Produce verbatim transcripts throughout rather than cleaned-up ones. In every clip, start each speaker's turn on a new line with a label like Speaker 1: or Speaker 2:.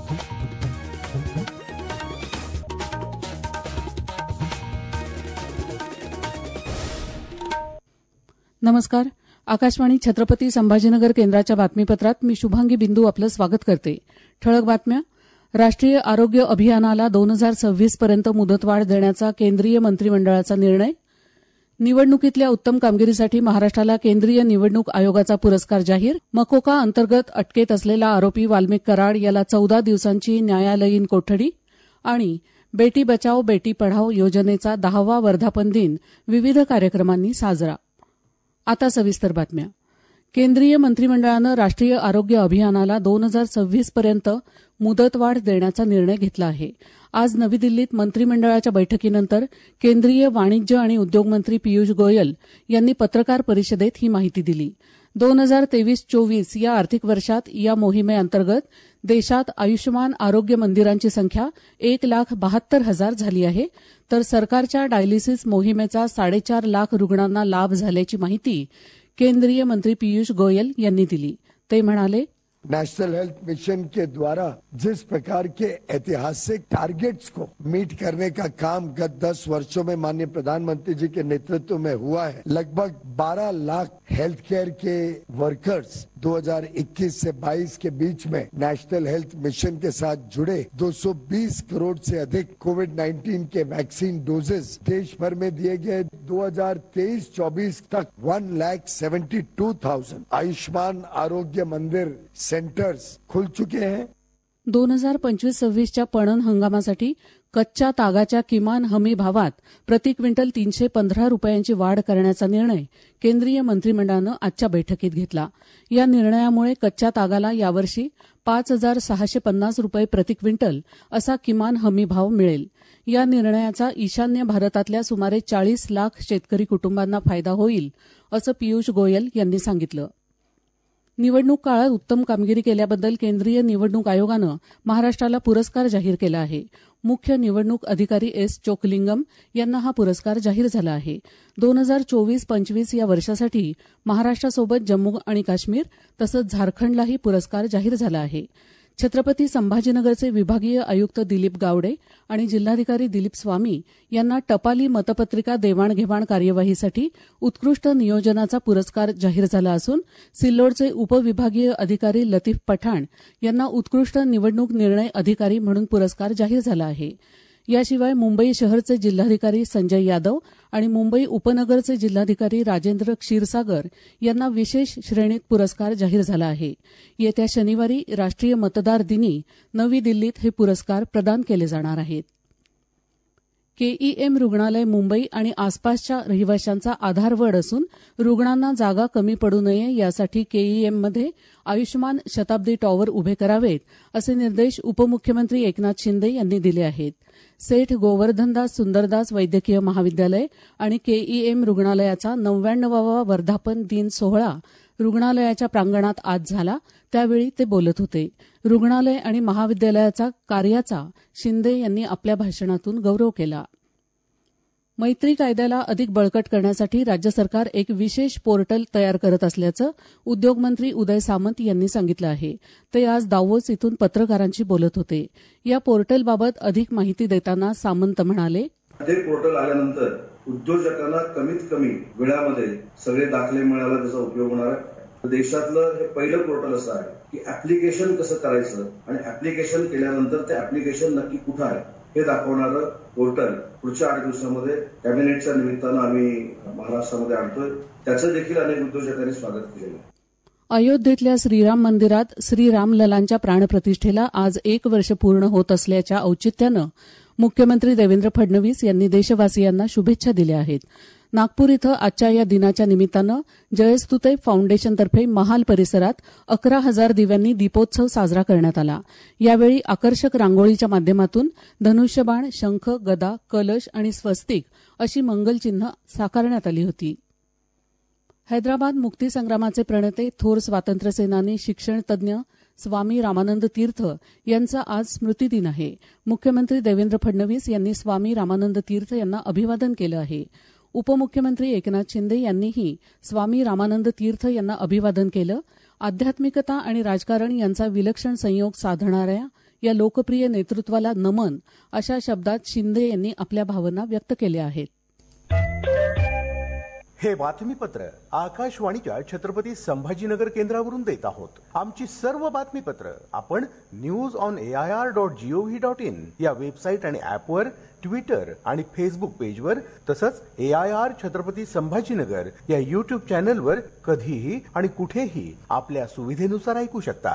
Speaker 1: नमस्कार. आकाशवाणी छत्रपती संभाजीनगर केंद्राच्या बातमीपत्रात मी शुभांगी बिंदू आपलं स्वागत करते. ठळक बातम्या. राष्ट्रीय आरोग्य अभियानाला दोन हजार सव्वीस पर्यंत मुदतवाढ देण्याचा केंद्रीय मंत्रिमंडळाचा निर्णय. निवडणुकीतल्या उत्तम कामगिरीसाठी महाराष्ट्राला केंद्रीय निवडणूक आयोगाचा पुरस्कार जाहीर. मकोका अंतर्गत अटकेत असलेला आरोपी वाल्मिक कराड याला चौदा दिवसांची न्यायालयीन कोठडी. आणि बेटी बचाओ बेटी पढाओ योजनेचा दहावा वर्धापन दिन विविध कार्यक्रमांनी साजरा. आता सविस्तर बातम्या. केंद्रीय मंत्रिमंडळानं राष्ट्रीय आरोग्य अभियानाला दोन हजार सव्वीस पर्यंत मुदतवाढ देण्याचा निर्णय घेतला आहे. आज नवी दिल्लीत मंत्रिमंडळाच्या बैठकीनंतर केंद्रीय वाणिज्य आणि उद्योग मंत्री पियुष गोयल यांनी पत्रकार परिषदेत ही माहिती दिली. दोन हजार तेवीस चोवीस या आर्थिक वर्षात या मोहिमेअंतर्गत देशात आयुष्यमान आरोग्य मंदिरांची संख्या एक लाख बहात्तर हजार झाली आहे, तर सरकारच्या डायलिसिस मोहिमेचा साडेचार लाख रुग्णांना लाभ झाल्याची माहिती केंद्रीय मंत्री पियुष गोयल यांनी दिली. ते म्हणाले,
Speaker 2: नेशनल हेल्थ मिशन के द्वारा जिस प्रकार के ऐतिहासिक टारगेट्स को मीट करने का काम गत दस वर्षों में माननीय प्रधानमंत्री जी के नेतृत्व में हुआ है, लगभग बारह लाख हेल्थ केयर के वर्कर्स दो हजार इक्कीस से बाईस के बीच में नेशनल हेल्थ मिशन के साथ जुड़े दो सौ बीस करोड़ से अधिक कोविड नाइन्टीन के वैक्सीन डोजेस देश भर में दिए गए. दो हजार तेईस चौबीस तक one lakh seventy two thousand Ayushman Arogya Mandir centres खुल चुके हैं.
Speaker 1: दोन हजार पंचवीस सव्वीसच्या पणन हंगामासाठी कच्च्या तागाच्या किमान हमी भावात प्रति क्विंटल तीनशे पंधरा रुपयांची वाढ करण्याचा निर्णय केंद्रीय मंत्रिमंडळानं आजच्या बैठकीत घेतला. या निर्णयामुळे कच्च्या तागाला यावर्षी पाच हजार सहाशे पन्नास रुपये प्रति क्विंटल असा किमान हमी भाव मिळेल. या निर्णयाचा ईशान्य भारतातल्या सुमारे चाळीस लाख शेतकरी कुटुंबांना फायदा होईल, असं पियुष गोयल यांनी सांगितलं. निवडणूक काळात उत्तम कामगिरी केल्याबद्दल केंद्रीय निवडणूक आयोगानं महाराष्ट्राला पुरस्कार जाहीर केला आहे. मुख्य निवडणूक अधिकारी एस चोकलिंगम यांना हा पुरस्कार जाहीर झाला आहे. दोन हजार चोवीस पंचवीस या वर्षासाठी महाराष्ट्रासोबत जम्मू आणि काश्मीर तसंच झारखंडलाही पुरस्कार जाहीर झाला आहे. छत्रपती संभाजीनगरचे विभागीय आयुक्त दिलीप गावडे आणि जिल्हाधिकारी दिलीप स्वामी यांना टपाली मतपत्रिका देवाणघेवाण कार्यवाहीसाठी उत्कृष्ट नियोजनाचा पुरस्कार जाहीर झाला असून सिल्लोडचे उपविभागीय अधिकारी लतीफ पठाण यांना उत्कृष्ट निवडणूक निर्णय अधिकारी म्हणून पुरस्कार जाहीर झाला आहे. याशिवाय मुंबई शहरचे जिल्हाधिकारी संजय यादव आणि मुंबई उपनगरचे जिल्हाधिकारी राजेंद्र क्षीरसागर यांना विशेष श्रेणीत पुरस्कार जाहीर झाला आहे. येत्या शनिवारी राष्ट्रीय मतदार दिनी नवी दिल्लीत हे पुरस्कार प्रदान केले जाणार आहेत. केईएम रुग्णालय मुंबई आणि आसपासच्या रहिवाशांचा आधारवड असून रुग्णांना जागा कमी पडू नये यासाठी केईएममध्ये आयुष्यमान शताब्दी टॉवर उभे करावेत, असे निर्देश उपमुख्यमंत्री एकनाथ शिंदे यांनी दिले आहेत. सेठ गोवर्धनदास सुंदरदास वैद्यकीय महाविद्यालय आणि केईएम रुग्णालयाचा नव्याण्णवावा वर्धापन दिन सोहळा रुग्णालयाच्या प्रांगणात आज झाला. त्यावेळी ते बोलत होते. रुग्णालय आणि महाविद्यालयाचा कार्याचा शिंदे यांनी आपल्या भाषणातून गौरव केला. मैत्री कायद्याला अधिक बळकट करण्यासाठी राज्य सरकार एक विशेष पोर्टल तयार करत असल्याचं उद्योगमंत्री उदय सामंत यांनी सांगितलं आहे. ते आज दावोस इथून पत्रकारांशी बोलत होते. या पोर्टलबाबत अधिक माहिती देताना सामंत म्हणाले,
Speaker 3: हे पोर्टल आल्यानंतर उद्योजकांना कमीत कमी वेळामध्ये सगळे दाखले मिळायला त्याचा उपयोग होणार आहे. देशातलं हे पहिलं पोर्टल असं आहे की ऍप्लिकेशन कसं करायचं आणि ऍप्लिकेशन केल्यानंतर ते ऍप्लिकेशन नक्की कुठं आहे हे दाखवणारं पोर्टल पुढच्या आठ दिवसामध्ये कॅबिनेटच्या निमित्तानं आम्ही महाराष्ट्रामध्ये आणतोय. त्याचं देखील अनेक उद्योजकांनी स्वागत केलेलं आहे.
Speaker 1: अयोध्येतल्या श्रीराम मंदिरात श्रीरामललांच्या प्राणप्रतिष्ठेला आज एक वर्ष पूर्ण होत असल्याच्या औचित्यानं मुख्यमंत्री देवेंद्र फडणवीस यांनी देशवासियांना शुभेच्छा दिल्या आहेत. नागपूर इथं आजच्या या दिनाच्या निमित्तानं जयस्तुते फाउंडेशनतर्फे महाल परिसरात अकरा हजार दिव्यांनी दीपोत्सव साजरा करण्यात आला. यावेळी आकर्षक रांगोळीच्या माध्यमातून धनुष्यबाण, शंख, गदा, कलश आणि स्वस्तिक अशी मंगलचिन्ह साकारण्यात आली होती. हैदराबाद मुक्तीसंग्रामाचे प्रणेते थोर स्वातंत्र्यसेनानी, शिक्षणतज्ञ स्वामी रामानंद तीर्थ यांचा आज स्मृतिदिन आहे. मुख्यमंत्री देवेंद्र फडणवीस यांनी स्वामी रामानंद तीर्थ यांना अभिवादन केलं आहे. उपमुख्यमंत्री एकनाथ शिंदे यांनीही स्वामी रामानंद तीर्थ यांना अभिवादन केलं. आध्यात्मिकता आणि राजकारण यांचा विलक्षण संयोग साधणाऱ्या या लोकप्रिय नेतृत्वाला नमन अशा शब्दात शिंदे यांनी आपल्या भावना व्यक्त केल्या आहेत.
Speaker 4: हे बातमीपत्र आकाशवाणीच्या छत्रपती संभाजीनगर केंद्रावरून देत आहोत. आमची सर्व बातमीपत्र आपण news on A I R dot gov dot in या वेबसाईट आणि ऍपवर, ट्विटर आणि फेसबुक पेजवर, तसंच A I R Chhatrapati Sambhajinagar या युट्यूब चॅनलवर कधीही आणि कुठेही आपल्या सुविधेनुसार ऐकू शकता.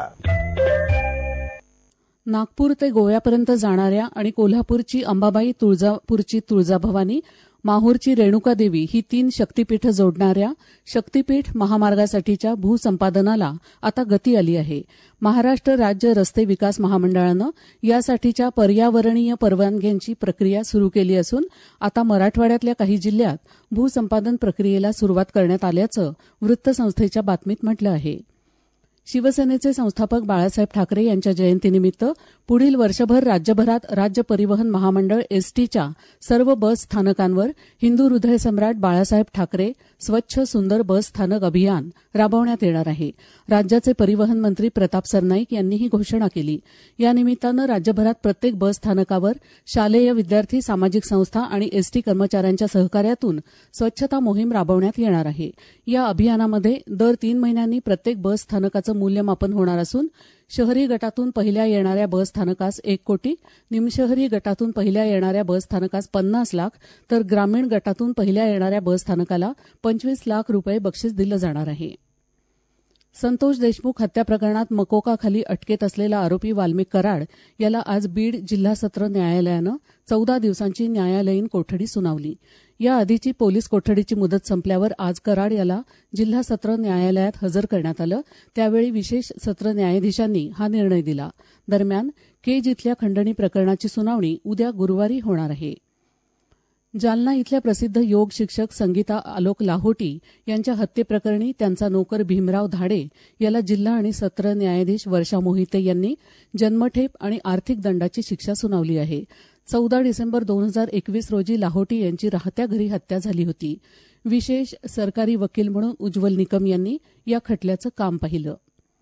Speaker 1: नागपूर ते गोव्यापर्यंत जाणाऱ्या आणि कोल्हापूरची अंबाबाई, तुळजापूरची तुळजाभवानी, माहूरची रेणुका देवी ही तीन शक्तीपीठं जोडणाऱ्या शक्तीपीठ महामार्गासाठीच्या भूसंपादनाला आता गती आली आहे. महाराष्ट्र राज्य रस्ते विकास महामंडळानं यासाठीच्या पर्यावरणीय परवानग्यांची प्रक्रिया सुरू केली असून आता मराठवाड्यातल्या काही जिल्ह्यात भूसंपादन प्रक्रियेला सुरुवात करण्यात आल्याचं वृत्तसंस्थेच्या बातमीत म्हटलं आहे. शिवसेनेचे संस्थापक बाळासाहेब ठाकरे यांच्या जयंतीनिमित्त पुढील वर्षभर राज्यभरात राज्य परिवहन महामंडळ एसटीच्या सर्व बस स्थानकांवर हिंदू हृदय सम्राट बाळासाहेब ठाकरे स्वच्छ सुंदर बस स्थानक अभियान राबवण्यात येणार आहे. राज्याचे परिवहन मंत्री प्रताप सरनाईक यांनी ही घोषणा केली. या निमित्तानं राज्यभरात प्रत्येक बस स्थानकावर शालेय विद्यार्थी, सामाजिक संस्था आणि एसटी कर्मचाऱ्यांच्या सहकार्यातून स्वच्छता मोहीम राबवण्यात येणार आहे. या अभियानामध्ये दर तीन महिन्यांनी प्रत्येक बस स्थानकाचं मूल्यमापन होणार असून शहरी गटातून पहिल्या येणाऱ्या बस स्थानकास एक कोटी, निमशहरी गटातून पहिल्या येणाऱ्या बस स्थानकास पन्नास लाख, तर ग्रामीण गटातून पहिल्या येणाऱ्या बस स्थानकाला पंचवीस लाख रुपये बक्षीस दिलं जाणार आहे. संतोष देशमुख हत्या प्रकरणात मकोकाखाली अटकेत असलेला आरोपी वाल्मिक कराड याला आज बीड जिल्हा सत्र न्यायालयानं चौदा दिवसांची न्यायालयीन कोठडी सुनावली. याआधीची पोलीस कोठडीची मुदत संपल्यावर आज कराड याला जिल्हा सत्र न्यायालयात हजर करण्यात आलं. त्यावेळी विशेष सत्र न्यायाधीशांनी हा निर्णय दिला. दरम्यान केज इथल्या खंडणी प्रकरणाची सुनावणी उद्या गुरुवारी होणार आहे. जालना इथल्या प्रसिद्ध योग शिक्षक संगीता आलोक लाहोटी यांच्या हत्येप्रकरणी त्यांचा नोकर भीमराव धाडे याला जिल्हा आणि सत्र न्यायाधीश वर्षा मोहिते यांनी जन्मठेप आणि आर्थिक दंडाची शिक्षा सुनावली आहे. चौदा डिसेंबर दोन हजार एकवीस रोजी लाहोटी यांची राहत्या घरी हत्या झाली होती. विशेष सरकारी वकील म्हणून उज्ज्वल निकम यांनी या खटल्याचं काम पाहिलं.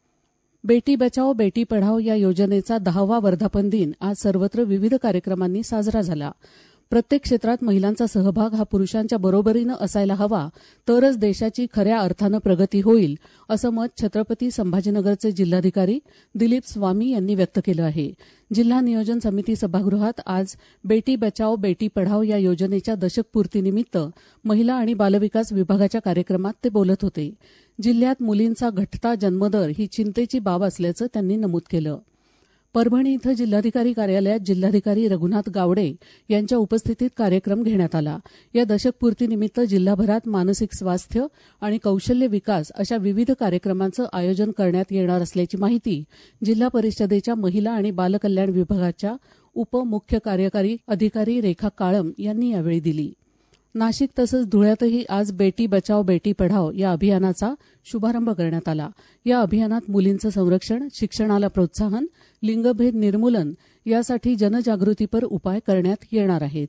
Speaker 1: बेटी बचाओ बेटी पढाओ या योजनेचा दहावा वर्धापन दिन आज सर्वत्र विविध कार्यक्रमांनी साजरा झाला. प्रत्येक क्षेत्रात महिलांचा सहभाग हा पुरुषांच्या बरोबरीनं असायला हवा, तरच देशाची खऱ्या अर्थानं प्रगती होईल, असं मत छत्रपती संभाजीनगरचे जिल्हाधिकारी दिलीप स्वामी यांनी व्यक्त केलं आहे. जिल्हा नियोजन समिती सभागृहात आज बेटी बचाओ बेटी पढाओ या योजनेच्या दशकपूर्तीनिमित्त महिला आणि बालविकास विभागाच्या कार्यक्रमात ते बोलत होते. जिल्ह्यात मुलींचा घटता जन्मदर ही चिंतेची बाब असल्याचं त्यांनी नमूद केलं. परभणी इथं जिल्हाधिकारी कार्यालयात जिल्हाधिकारी रघुनाथ गावडे यांच्या उपस्थितीत कार्यक्रम घेण्यात आला. या दशकपूर्तीनिमित्त जिल्हाभरात मानसिक स्वास्थ्य आणि कौशल्य विकास अशा विविध कार्यक्रमांचं आयोजन करण्यात येणार असल्याची माहिती जिल्हा परिषदेच्या महिला आणि बालकल्याण विभागाच्या उपमुख्य कार्यकारी अधिकारी रेखा काळम यांनी यावेळी दिली. नाशिक तसंच धुळ्यातही आज बेटी बचाओ बेटी पढाओ या अभियानाचा शुभारंभ करण्यात आला. या अभियानात मुलींचं संरक्षण, शिक्षणाला प्रोत्साहन, लिंगभेद निर्मूलन यासाठी जनजागृतीपर उपाय करण्यात येणार आहेत.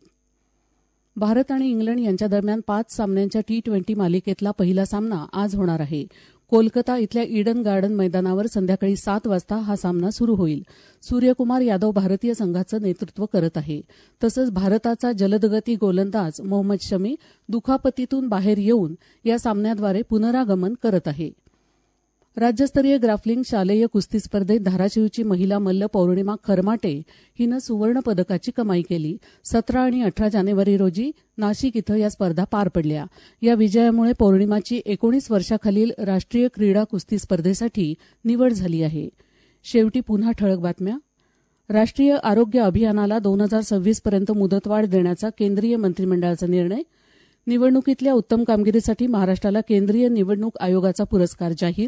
Speaker 1: भारत आणि इंग्लंड यांच्या दरम्यान पाच सामन्यांच्या टी ट्वेंटी मालिकेतला पहिला सामना आज होणार आहे. कोलकाता इथल्या ईडन गार्डन मैदानावर संध्याकाळी सात वाजता हा सामना सुरू होईल. सूर्यकुमार यादव भारतीय संघाचं नेतृत्व करत आहे. तसंच भारताचा जलदगती गोलंदाज मोहम्मद शमी दुखापतीतून बाहेर येऊन या सामन्याद्वारे पुनरागमन करत आहे. राज्यस्तरीय ग्राफ्लिंग शालेय कुस्ती स्पर्धेत धाराशिवची महिला मल्ल पौर्णिमा खरमाटे हिनं सुवर्ण पदकाची कमाई केली. सतरा आणि अठरा जानेवारी रोजी नाशिक इथं या स्पर्धा पार पडल्या. या विजयामुळे पौर्णिमाची एकोणीस वर्षाखालील राष्ट्रीय क्रीडा कुस्ती स्पर्धेसाठी निवड झाली आहे. शेवटी पुन्हा ठळक बातम्या. राष्ट्रीय आरोग्य अभियानाला दोन हजार सव्वीस पर्यंत मुदतवाढ देण्याचा केंद्रीय मंत्रिमंडळाचा निर्णय. निवडणुकीतल्या उत्तम कामगिरीसाठी महाराष्ट्राला केंद्रीय निवडणूक आयोगाचा पुरस्कार जाहीर.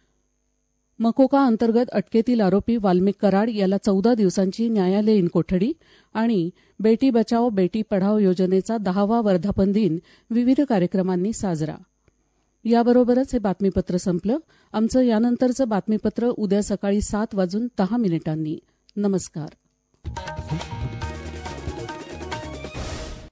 Speaker 1: मकोका अंतर्गत अटकेतील आरोपी वाल्मिक कराड याला चौदा दिवसांची न्यायालयीन कोठडी. आणि बेटी बचाओ बेटी पढाओ योजनेचा दहावा वर्धापन दिन विविध कार्यक्रमांनी साजरा. याबरोबरच हे बातमीपत्र संपलं. आमचं यानंतरचं बातमीपत्र उद्या सकाळी सात वाजून दहा मिनिटांनी. नमस्कार.